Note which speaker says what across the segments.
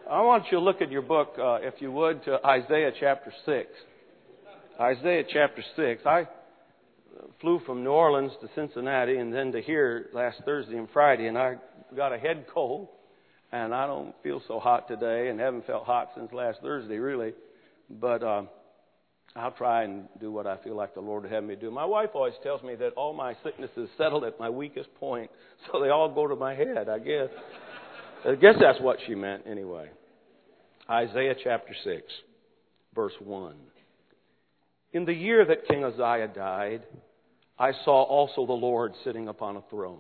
Speaker 1: I want you to look at your book, if you would, to Isaiah chapter 6. Isaiah chapter 6. I flew from New Orleans to Cincinnati and then to here last Thursday and Friday, and I got a head cold, and I don't feel so hot today and haven't felt hot since last Thursday, really. But I'll try and do what I feel like the Lord would have me do. My wife always tells me that all my sicknesses settle at my weakest point, so they all go to my head, I guess. I guess that's what she meant anyway. Isaiah chapter 6, verse 1. In the year that King Uzziah died, I saw also the Lord sitting upon a throne,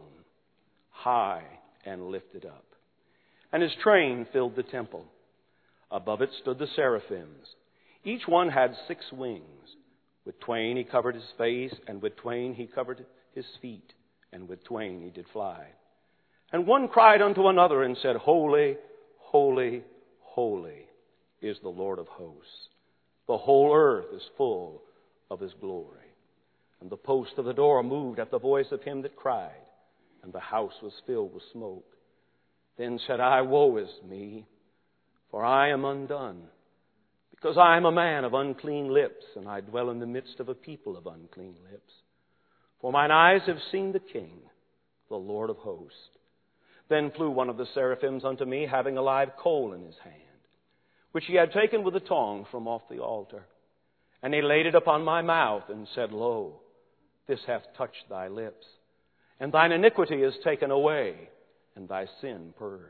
Speaker 1: high and lifted up. And his train filled the temple. Above it stood the seraphims. Each one had 6 wings. With twain he covered his face, and with twain he covered his feet, and with twain he did fly. And one cried unto another and said, Holy, holy, holy is the Lord of hosts. The whole earth is full of his glory. And the post of the door moved at the voice of him that cried, and the house was filled with smoke. Then said I, Woe is me, for I am undone, because I am a man of unclean lips, and I dwell in the midst of a people of unclean lips. For mine eyes have seen the King, the Lord of hosts. Then flew one of the seraphims unto me, having a live coal in his hand, which he had taken with a tongs from off the altar. And he laid it upon my mouth, and said, Lo, this hath touched thy lips, and thine iniquity is taken away, and thy sin purged.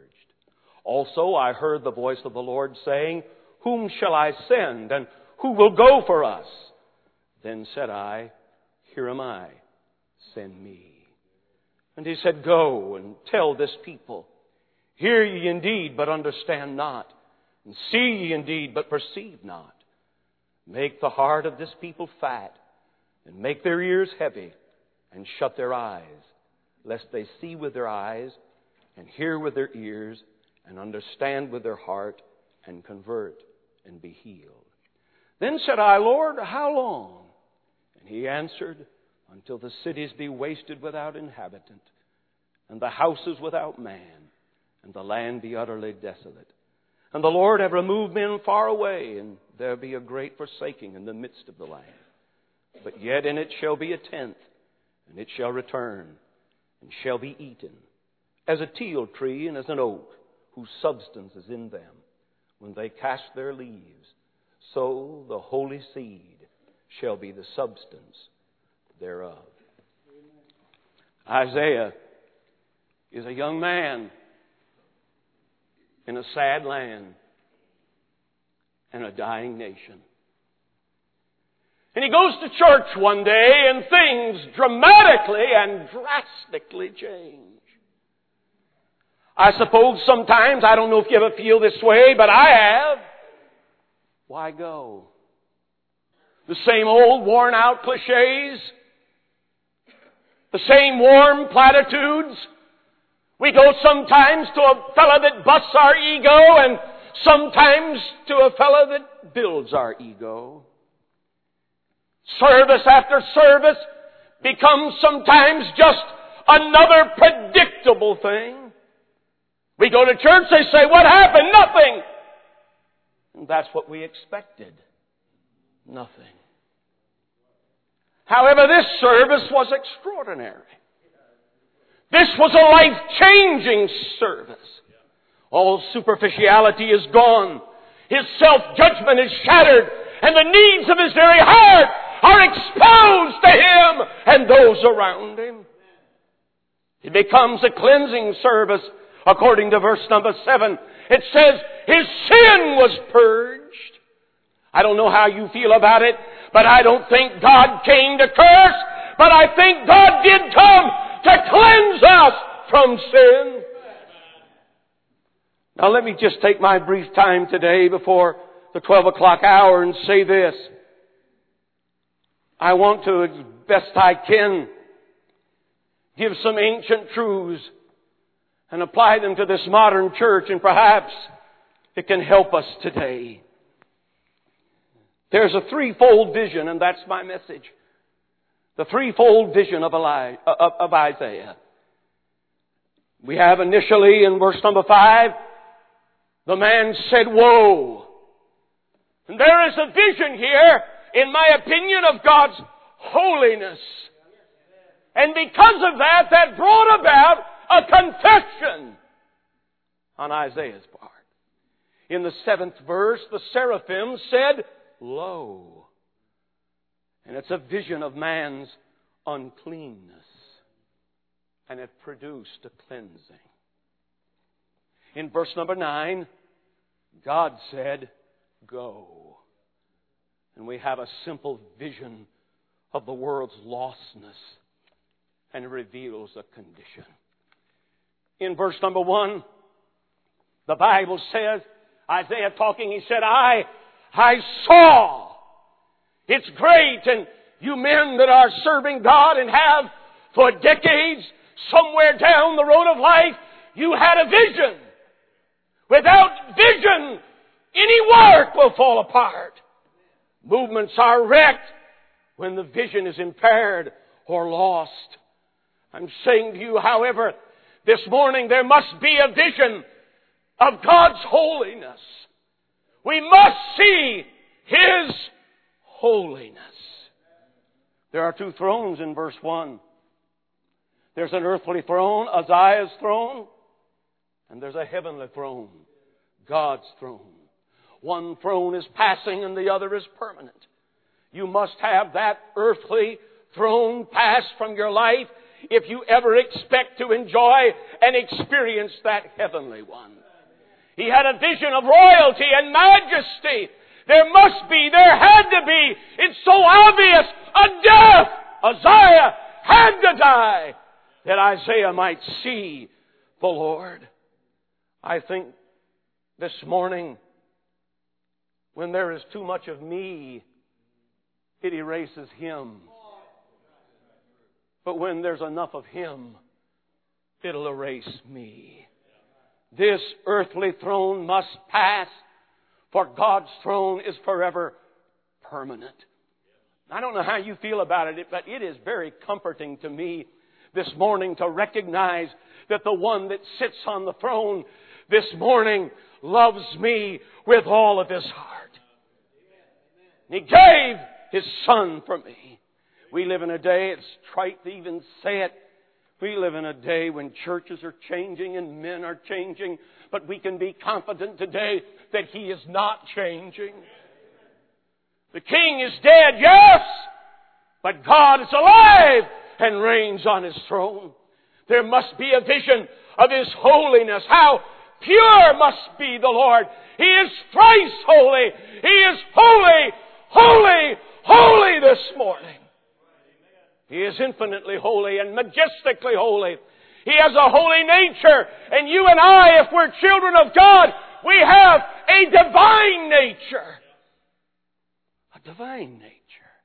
Speaker 1: Also I heard the voice of the Lord saying, Whom shall I send, and who will go for us? Then said I, Here am I, send me. And he said, Go and tell this people, Hear ye indeed, but understand not, and see ye indeed, but perceive not. Make the heart of this people fat, and make their ears heavy, and shut their eyes, lest they see with their eyes, and hear with their ears, and understand with their heart, and convert, and be healed. Then said I, Lord, how long? And he answered, Until the cities be wasted without inhabitant, and the houses without man, and the land be utterly desolate. And the Lord have removed men far away, and there be a great forsaking in the midst of the land. But yet in it shall be a tenth, and it shall return, and shall be eaten, as a teil tree and as an oak, whose substance is in them. When they cast their leaves, so the holy seed shall be the substance thereof. Isaiah is a young man in a sad land and a dying nation. And he goes to church one day and things dramatically and drastically change. I suppose sometimes, I don't know if you ever feel this way, but I have. Why go? The same old worn out cliches. The same warm platitudes. We go sometimes to a fellow that busts our ego and sometimes to a fellow that builds our ego. Service after service becomes sometimes just another predictable thing. We go to church, they say, what happened? Nothing. And that's what we expected. Nothing. However, this service was extraordinary. This was a life-changing service. All superficiality is gone. His self-judgment is shattered, and the needs of his very heart are exposed to him and those around him. It becomes a cleansing service. According to verse number 7, it says, his sin was purged. I don't know how you feel about it, but I don't think God came to curse, but I think God did come to cleanse us from sin. Now let me just take my brief time today before the 12 o'clock hour and say this. I want to, as best I can, give some ancient truths and apply them to this modern church, and perhaps it can help us today. There's a threefold vision, and that's my message. The threefold vision of Isaiah. We have initially in verse number 5, The man said, "Woe." And there is a vision here, in my opinion, of God's holiness. And because of that, that brought about a confession on Isaiah's part. In the 7th verse, the seraphim said, "Lo." And it's a vision of man's uncleanness. And it produced a cleansing. In verse number 9, God said, "Go." And we have a simple vision of the world's lostness, and it reveals a condition. In verse number 1, the Bible says, Isaiah talking, he said, I saw. It's great, and you men that are serving God and have for decades, somewhere down the road of life, you had a vision. Without vision, any work will fall apart. Movements are wrecked when the vision is impaired or lost. I'm saying to you, however, this morning there must be a vision of God's holiness. We must see His holiness. There are 2 thrones in verse 1. There's an earthly throne, Uzziah's throne, and there's a heavenly throne, God's throne. One throne is passing and the other is permanent. You must have that earthly throne passed from your life if you ever expect to enjoy and experience that heavenly one. He had a vision of royalty and majesty. There had to be, it's so obvious, a death. Uzziah had to die that Isaiah might see the Lord. I think this morning, when there is too much of me, it erases Him. But when there's enough of Him, it'll erase me. This earthly throne must pass, for God's throne is forever permanent. I don't know how you feel about it, but it is very comforting to me this morning to recognize that the one that sits on the throne this morning loves me with all of His heart. He gave His Son for me. We live in a day, it's trite to even say it, we live in a day when churches are changing and men are changing, but we can be confident today that He is not changing. The King is dead, yes, but God is alive and reigns on His throne. There must be a vision of His holiness. How pure must be the Lord. He is thrice holy. He is holy, holy, holy this morning. He is infinitely holy and majestically holy. He has a holy nature. And you and I, if we're children of God, we have a divine nature. A divine nature.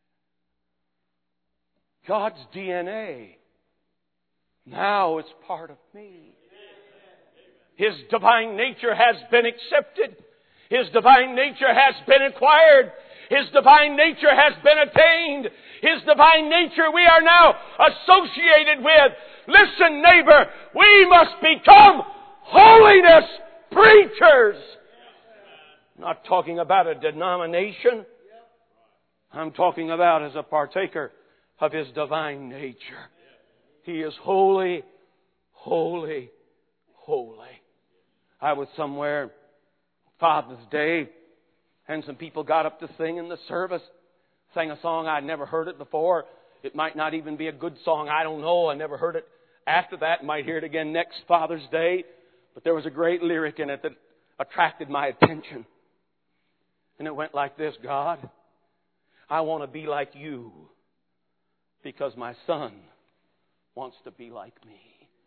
Speaker 1: God's DNA. Now it's part of me. His divine nature has been accepted. His divine nature has been acquired. His divine nature has been attained. His divine nature we are now associated with. Listen, neighbor, we must become holiness preachers. I'm not talking about a denomination. I'm talking about as a partaker of His divine nature. He is holy, holy, holy. I was somewhere Father's Day, and some people got up to sing in the service, sang a song. I'd never heard it before. It might not even be a good song. I don't know. I never heard it after that. Might hear it again next Father's Day. But there was a great lyric in it that attracted my attention. And it went like this: God, I want to be like You because my son wants to be like me.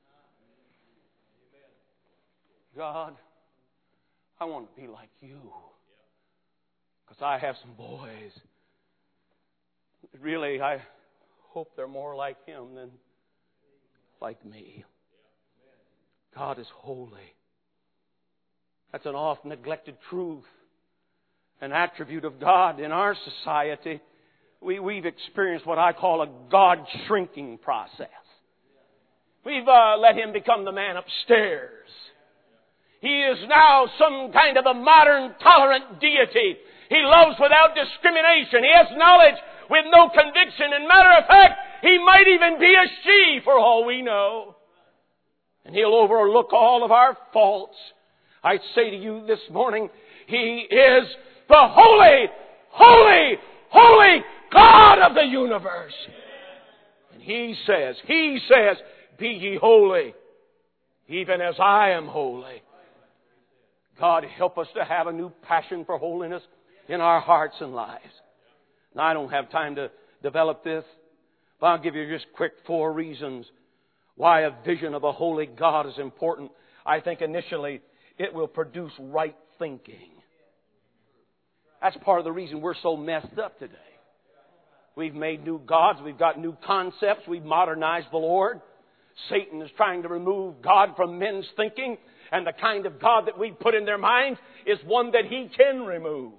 Speaker 1: God, I want to be like You because I have some boys. Really, I hope they're more like Him than like me. God is holy. That's an oft neglected truth, an attribute of God in our society. We've experienced what I call a God shrinking process. We've let Him become the man upstairs. He is now some kind of a modern, tolerant deity. He loves without discrimination. He has knowledge with no conviction. And matter of fact, He might even be a she for all we know. And He'll overlook all of our faults. I say to you this morning, He is the holy, holy, holy God of the universe. And He says, be ye holy, even as I am holy. God, help us to have a new passion for holiness in our hearts and lives. Now, I don't have time to develop this, but I'll give you just quick 4 reasons why a vision of a holy God is important. I think initially it will produce right thinking. That's part of the reason we're so messed up today. We've made new gods. We've got new concepts. We've modernized the Lord. Satan is trying to remove God from men's thinking. And the kind of God that we put in their minds is one that He can remove.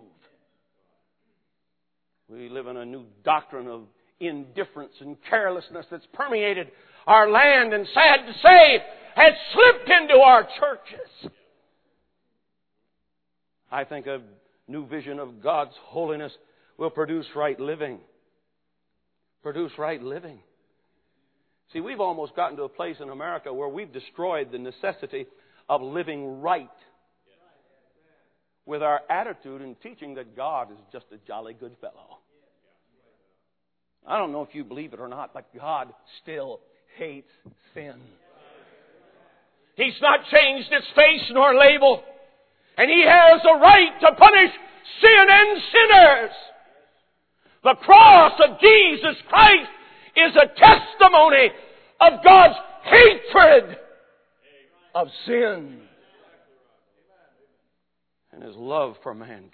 Speaker 1: We live in a new doctrine of indifference and carelessness that's permeated our land and, sad to say, has slipped into our churches. I think a new vision of God's holiness will produce right living. Produce right living. See, we've almost gotten to a place in America where we've destroyed the necessity of living right with our attitude and teaching that God is just a jolly good fellow. I don't know if you believe it or not, but God still hates sin. He's not changed His face nor label. And He has a right to punish sin and sinners. The cross of Jesus Christ is a testimony of God's hatred of sin and His love for mankind.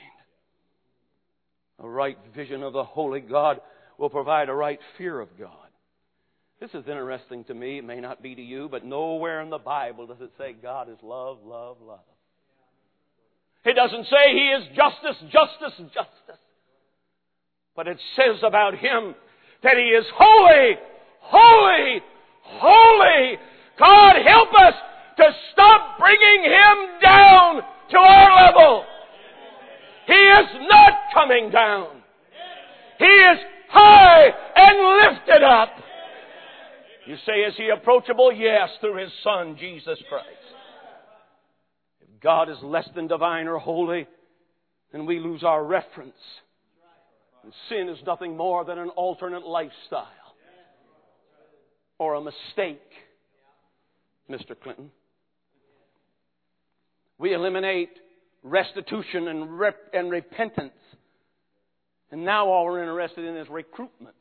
Speaker 1: A right vision of the holy God will provide a right fear of God. This is interesting to me. It may not be to you, but nowhere in the Bible does it say God is love, love, love. It doesn't say He is justice, justice, justice. But it says about Him that He is holy, holy, holy. God, help us to stop bringing Him down to our level. He is not coming down. He is high and lifted up. You say, is He approachable? Yes, through His Son, Jesus Christ. If God is less than divine or holy, then we lose our reference. And sin is nothing more than an alternate lifestyle or a mistake, Mr. Clinton. We eliminate restitution and repentance. And now all we're interested in is recruitment.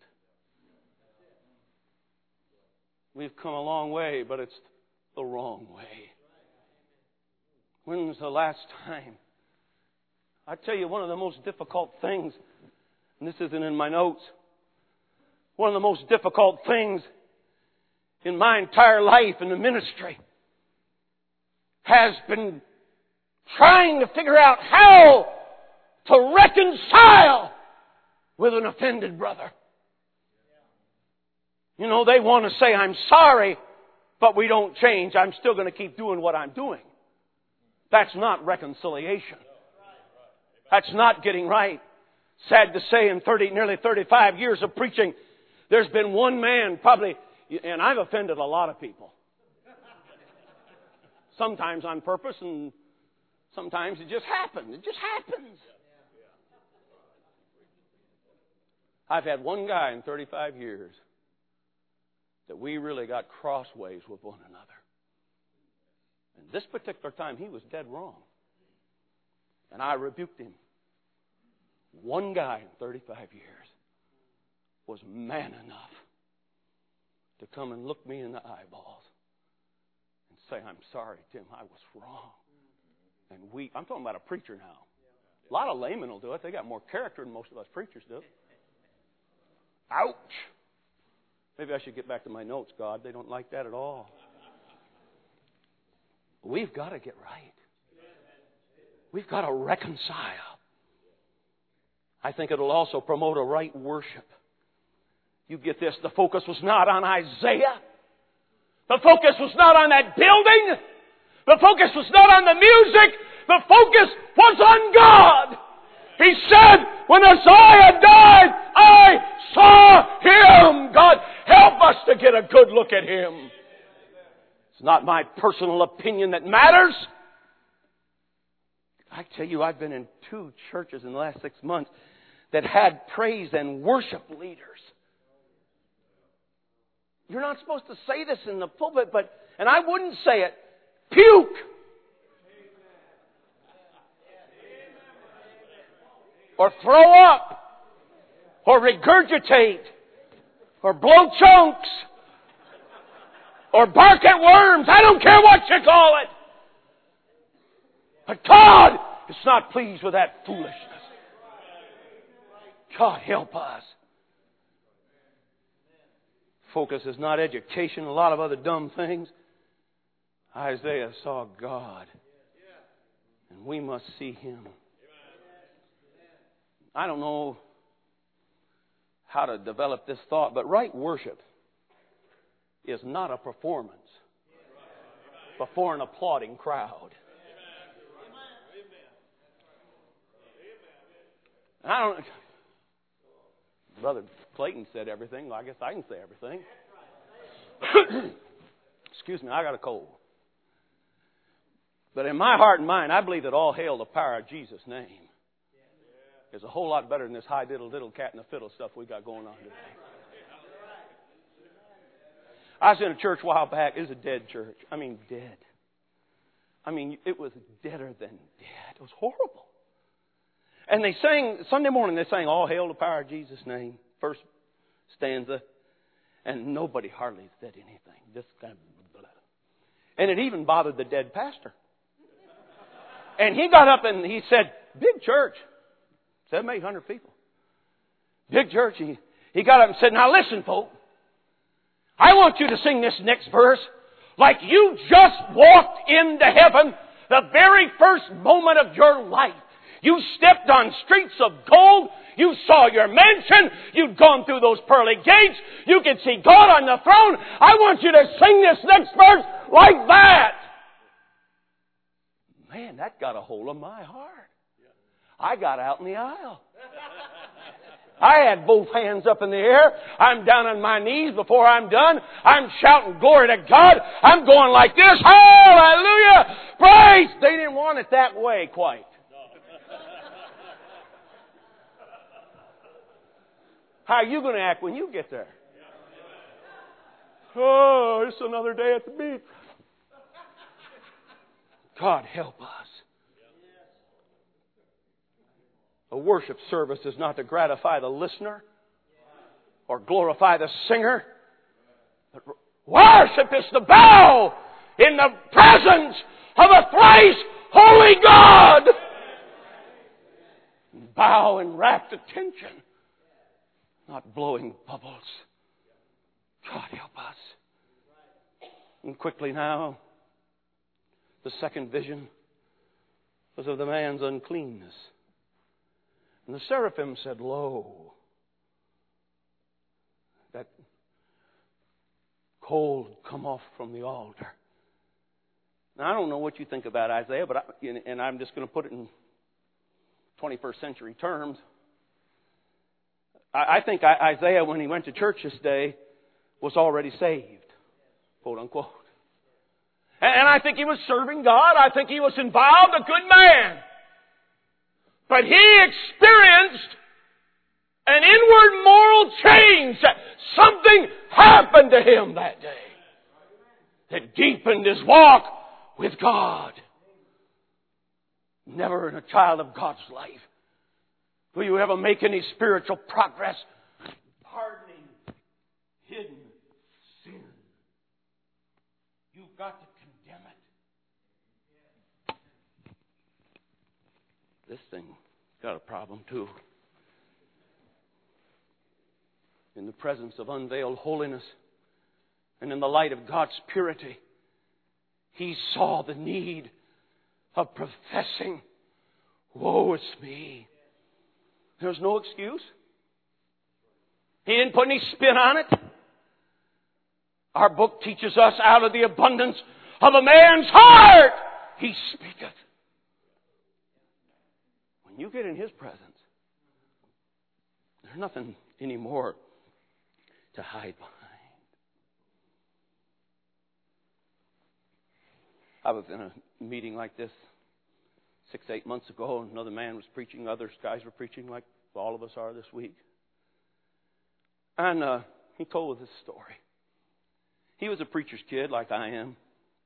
Speaker 1: We've come a long way, but it's the wrong way. When was the last time? I tell you, one of the most difficult things, and this isn't in my notes, one of the most difficult things in my entire life in the ministry has been trying to figure out how to reconcile with an offended brother. You know, they want to say, I'm sorry, but we don't change. I'm still going to keep doing what I'm doing. That's not reconciliation. That's not getting right. Sad to say, in nearly 35 years of preaching, there's been one man probably, and I've offended a lot of people. Sometimes on purpose, and sometimes it just happens. It just happens. I've had one guy in 35 years that we really got crossways with one another. And this particular time, he was dead wrong. And I rebuked him. One guy in 35 years was man enough to come and look me in the eyeballs and say, I'm sorry, Tim, I was wrong. And I'm talking about a preacher now. A lot of laymen will do it. They got more character than most of us preachers do. Ouch! Maybe I should get back to my notes, God. They don't like that at all. We've got to get right. We've got to reconcile. I think it'll also promote a right worship. You get this, the focus was not on Isaiah. The focus was not on that building. The focus was not on the music. The focus was on God. He said, when Uzziah died, I saw Him. God, help us to get a good look at Him. It's not my personal opinion that matters. I tell you, I've been in 2 churches in the last 6 months that had praise and worship leaders. You're not supposed to say this in the pulpit, and I wouldn't say it. Puke! Or throw up, or regurgitate, or blow chunks, or bark at worms. I don't care what you call it. But God is not pleased with that foolishness. God help us. Focus is not education, a lot of other dumb things. Isaiah saw God, and we must see Him. I don't know how to develop this thought, but right worship is not a performance before an applauding crowd. I don't. Brother Clayton said everything. Well, I guess I can say everything. Excuse me, I got a cold. But in my heart and mind, I believe that all hail the power of Jesus' name is a whole lot better than this high diddle diddle cat and the fiddle stuff we got going on today. I was in a church a while back. It was a dead church. I mean, dead. I mean, it was deader than dead. It was horrible. And they sang, Sunday morning, they sang, all hail the power of Jesus' name. First stanza. And nobody hardly said anything. Just kind of blah. And it even bothered the dead pastor. And he got up and he said, big church. 700-800 people. Big church. He got up and said, now listen, folks. I want you to sing this next verse like you just walked into heaven the very first moment of your life. You stepped on streets of gold. You saw your mansion. You'd gone through those pearly gates. You could see God on the throne. I want you to sing this next verse like that. Man, that got a hold of my heart. I got out in the aisle. I had both hands up in the air. I'm down on my knees before I'm done. I'm shouting glory to God. I'm going like this. Hallelujah! Praise! They didn't want it that way quite. How are you going to act when you get there? Oh, it's another day at the beach. God help us. A worship service is not to gratify the listener or glorify the singer. But worship is to bow in the presence of a thrice holy God. Bow in rapt attention, not blowing bubbles. God help us. And quickly now, the second vision was of the man's uncleanness. And the seraphim said, lo, that coal come off from the altar. Now, I don't know what you think about Isaiah, but and I'm just going to put it in 21st century terms. I think Isaiah, when he went to church this day, was already saved, quote unquote. And I think he was serving God. I think he was involved, a good man. But he experienced an inward moral change. Something happened to him that day that deepened his walk with God. Never in a child of God's life will you ever make any spiritual progress pardoning hidden sin. You've got to condemn it. This thing got a problem too. In the presence of unveiled holiness and in the light of God's purity, he saw the need of professing, woe is me. There's no excuse. He didn't put any spin on it. Our book teaches us out of the abundance of a man's heart, He speaketh. When you get in His presence, there's nothing anymore to hide behind. I was in a meeting like this 6-8 months ago, and another man was preaching. Other guys were preaching like all of us are this week. And he told us this story. He was a preacher's kid like I am.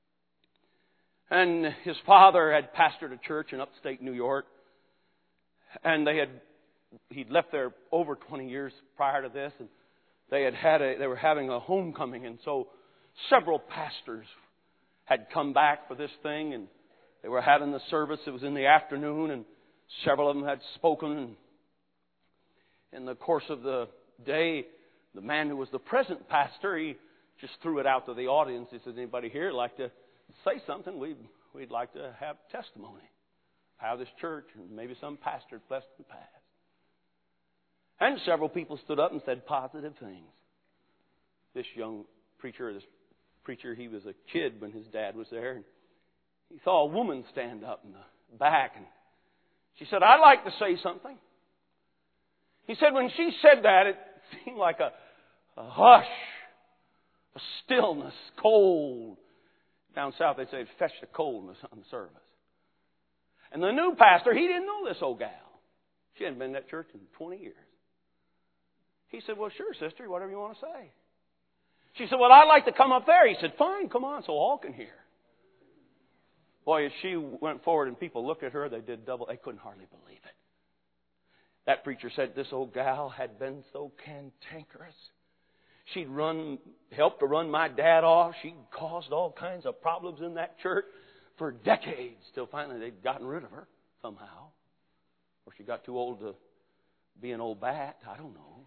Speaker 1: And his father had pastored a church in upstate New York. And he'd left there over 20 years prior to this. And they were having a homecoming. And so several pastors had come back for this thing. And they were having the service. It was in the afternoon. And several of them had spoken. And in the course of the day, the man who was the present pastor, he just threw it out to the audience. He says, anybody here like to say something? We'd like to have testimony of how this church and maybe some pastor blessed in the past. And several people stood up and said positive things. This preacher, he was a kid when his dad was there. And he saw a woman stand up in the back. And she said, I'd like to say something. He said when she said that, it seemed like a hush, a stillness, cold. Down south they'd say it fetched a coldness on the service. And the new pastor, he didn't know this old gal. She hadn't been in that church in 20 years. He said, well, sure, sister, whatever you want to say. She said, well, I'd like to come up there. He said, fine, come on, so all can hear. Boy, as she went forward and people looked at her, they couldn't hardly believe it. That preacher said this old gal had been so cantankerous. She'd helped to run my dad off. She'd caused all kinds of problems in that church for decades, till finally they'd gotten rid of her somehow. Or she got too old to be an old bat. I don't know.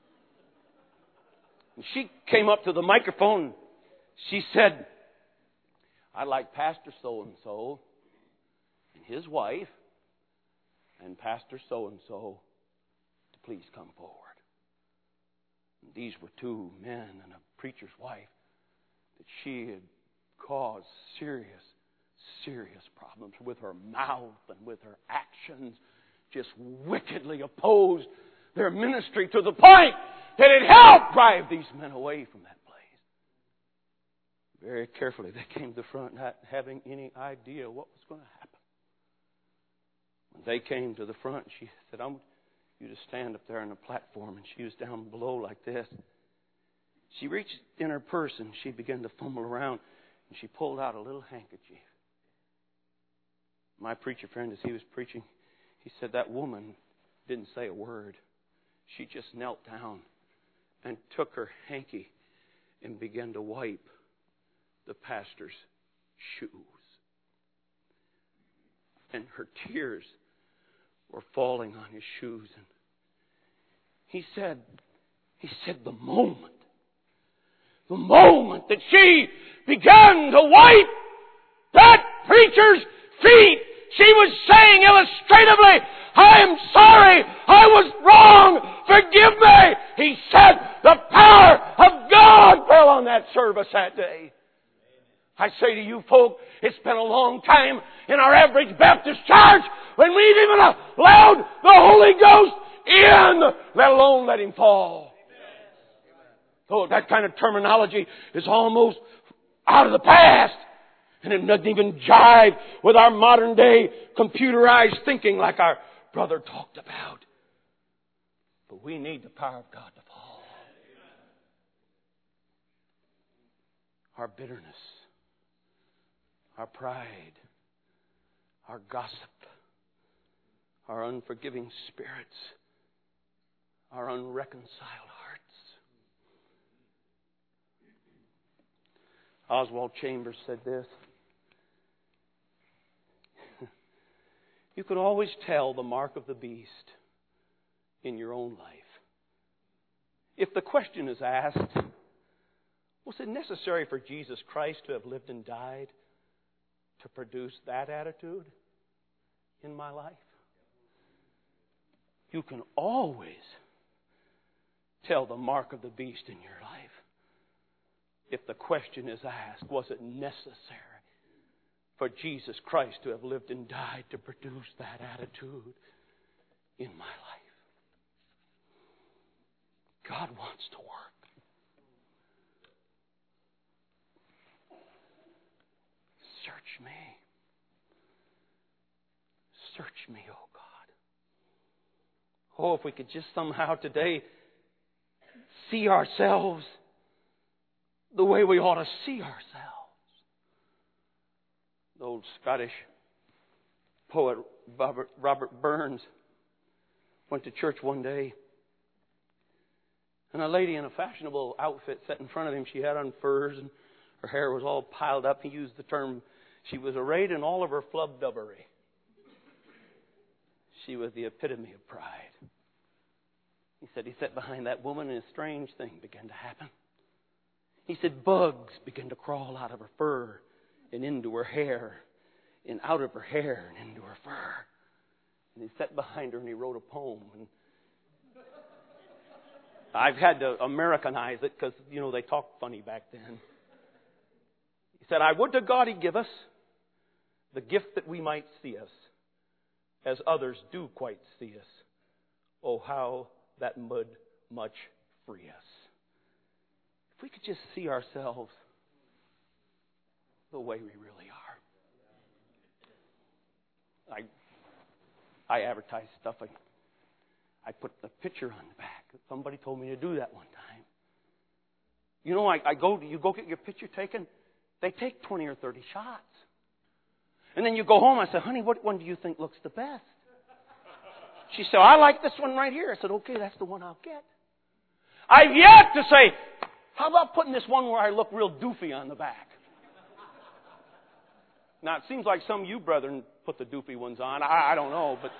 Speaker 1: And she came up to the microphone. She said, I'd like Pastor so-and-so and his wife and Pastor so-and-so to please come forward. And these were two men and a preacher's wife that she had caused serious problems with her mouth and with her actions, just wickedly opposed their ministry to the point that it helped drive these men away from that place. Very carefully, they came to the front not having any idea what was going to happen. When they came to the front, she said, I want you to stand up there on the platform. And she was down below like this. She reached in her purse and she began to fumble around. And she pulled out a little handkerchief. My preacher friend, as he was preaching, he said that woman didn't say a word. She just knelt down and took her hanky and began to wipe the pastor's shoes. And her tears were falling on his shoes. And he said the moment that she began to wipe that preacher's feet, she was saying illustratively, I am sorry, I was wrong, forgive me. He said the power of God fell on that service that day. I say to you folk, it's been a long time in our average Baptist church when we've even allowed the Holy Ghost in, let alone let Him fall. So that kind of terminology is almost out of the past. And it doesn't even jive with our modern day computerized thinking like our brother talked about. But we need the power of God to fall. Our bitterness, our pride, our gossip, our unforgiving spirits, our unreconciled hearts. Oswald Chambers said this. You can always tell the mark of the beast in your own life. If the question is asked, was it necessary for Jesus Christ to have lived and died to produce that attitude in my life? You can always tell the mark of the beast in your life if the question is asked, was it necessary for Jesus Christ to have lived and died to produce that attitude in my life? God wants to work. Search me. Search me, oh God. Oh, if we could just somehow today see ourselves the way we ought to see ourselves. The old Scottish poet Robert Burns went to church one day, and a lady in a fashionable outfit sat in front of him. She had on furs, and her hair was all piled up. He used the term, she was arrayed in all of her flubdubbery. She was the epitome of pride. He said he sat behind that woman, and a strange thing began to happen. He said bugs began to crawl out of her fur and into her hair, and out of her hair and into her fur. And he sat behind her and he wrote a poem. And I've had to Americanize it because, they talked funny back then. He said, I would to God He'd give us the gift that we might see us as others do quite see us. Oh, how that would much free us. If we could just see ourselves the way we really are. I advertise stuff. I put the picture on the back. Somebody told me to do that one time. You go get your picture taken. They take 20 or 30 shots. And then you go home. I said, honey, what one do you think looks the best? She said, I like this one right here. I said, okay, that's the one I'll get. I've yet to say, how about putting this one where I look real doofy on the back? Now, it seems like some of you brethren put the doofy ones on. I don't know, but...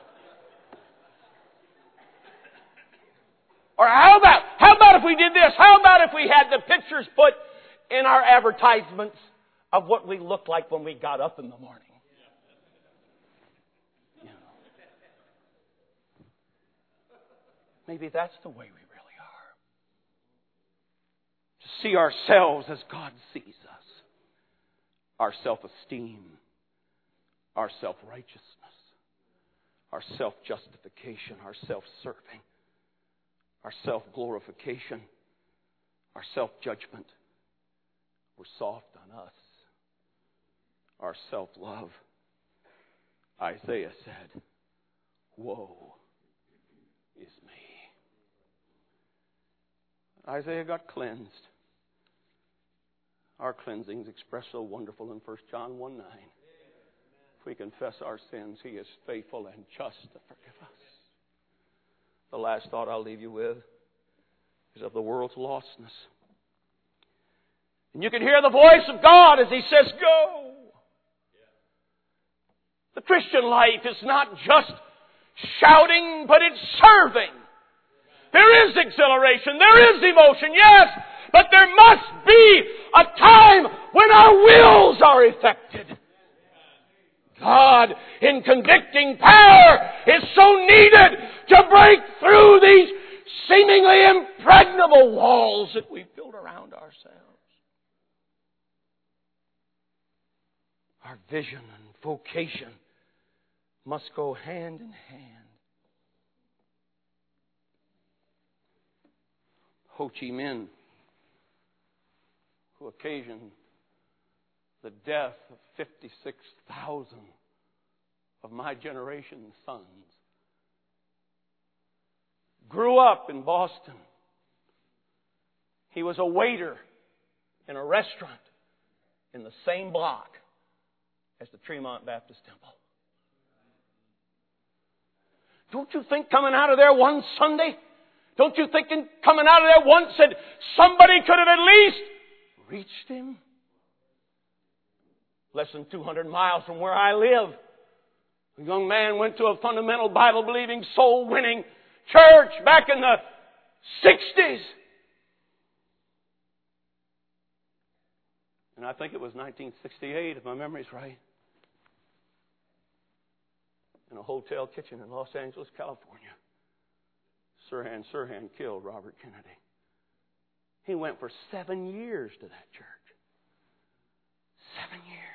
Speaker 1: Or how about if we did this? How about if we had the pictures put in our advertisements of what we looked like when we got up in the morning? Maybe that's the way we really are. To see ourselves as God sees us. Our self-esteem, our self-righteousness, our self-justification, our self-serving, our self-glorification, our self-judgment. We're soft on us. Our self-love. Isaiah said, woe is me. Isaiah got cleansed. Our cleansing is expressed so wonderful in 1 John 1:9. If we confess our sins, He is faithful and just to forgive us. The last thought I'll leave you with is of the world's lostness. And you can hear the voice of God as He says, go. The Christian life is not just shouting, but it's serving. There is exhilaration. There is emotion, yes. But there must be a time when our wills are affected. God, in convicting power, is so needed to break through these seemingly impregnable walls that we build around ourselves. Our vision and vocation must go hand in hand. Ho Chi Minh, who occasioned the death of 56,000 of my generation's sons, grew up in Boston. He was a waiter in a restaurant in the same block as the Tremont Baptist Temple. Don't you think coming out of there one Sunday, don't you think coming out of there once that somebody could have at least reached him? Less than 200 miles from where I live, a young man went to a fundamental Bible-believing, soul-winning church back in the 60s. And I think it was 1968, if my memory's right. In a hotel kitchen in Los Angeles, California. Sirhan Sirhan killed Robert Kennedy. He went for 7 years to that church. 7 years.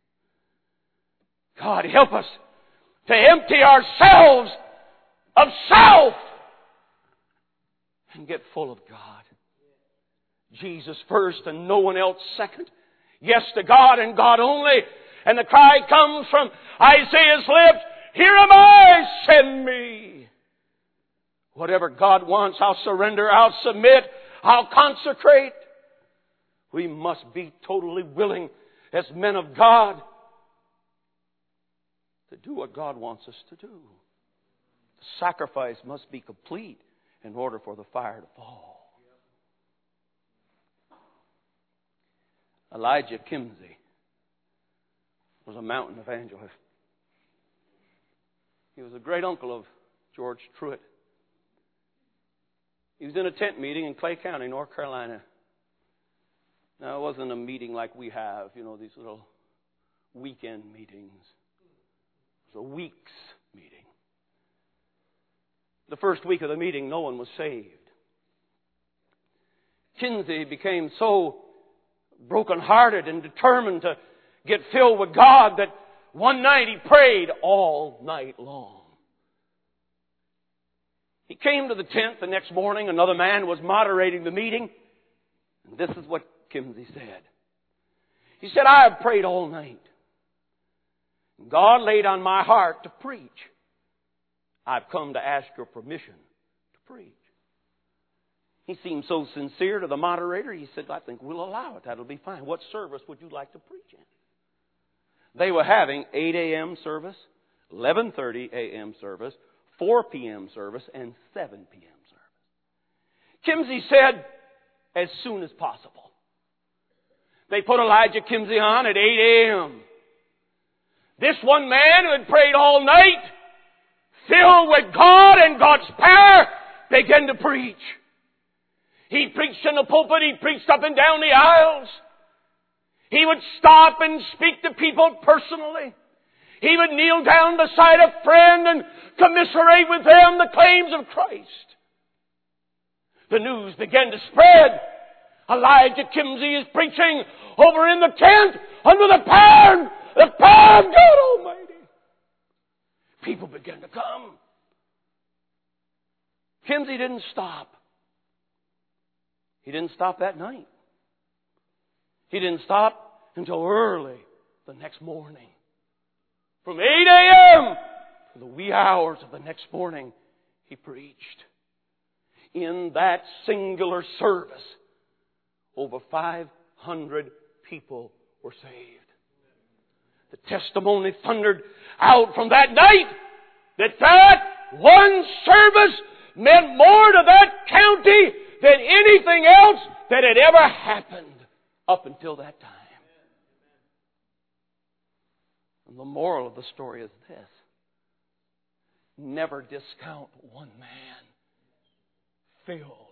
Speaker 1: God, help us to empty ourselves of self and get full of God. Jesus first and no one else second. Yes to God and God only. And the cry comes from Isaiah's lips, "Here am I, send me." Whatever God wants, I'll surrender, I'll submit, I'll consecrate. We must be totally willing as men of God to do what God wants us to do. The sacrifice must be complete in order for the fire to fall. Elijah Kimsey was a mountain evangelist. He was a great uncle of George Truett. He was in a tent meeting in Clay County, North Carolina. Now, it wasn't a meeting like we have, these little weekend meetings. It was a week's meeting. The first week of the meeting, no one was saved. Kinsey became so brokenhearted and determined to get filled with God that one night he prayed all night long. He came to the tent the next morning. Another man was moderating the meeting. And this is what Kimsey said. He said, "I have prayed all night. God laid on my heart to preach. I've come to ask your permission to preach." He seemed so sincere to the moderator. He said, "I think we'll allow it. That'll be fine. What service would you like to preach in?" They were having 8 a.m. service, 11:30 a.m. service, 4 p.m. service, and 7 p.m. service. Kimsey said, "As soon as possible." They put Elijah Kimsey on at 8 a.m. This one man who had prayed all night, filled with God and God's power, began to preach. He preached in the pulpit. He preached up and down the aisles. He would stop and speak to people personally. He would kneel down beside a friend and commiserate with them the claims of Christ. The news began to spread. Elijah Kimsey is preaching over in the tent under the power of God Almighty. People began to come. Kimsey didn't stop. He didn't stop that night. He didn't stop until early the next morning. From 8 a.m. to the wee hours of the next morning, he preached. In that singular service, over 500 people were saved. The testimony thundered out from that night that one service meant more to that county than anything else that had ever happened up until that time. And the moral of the story is this: never discount one man filled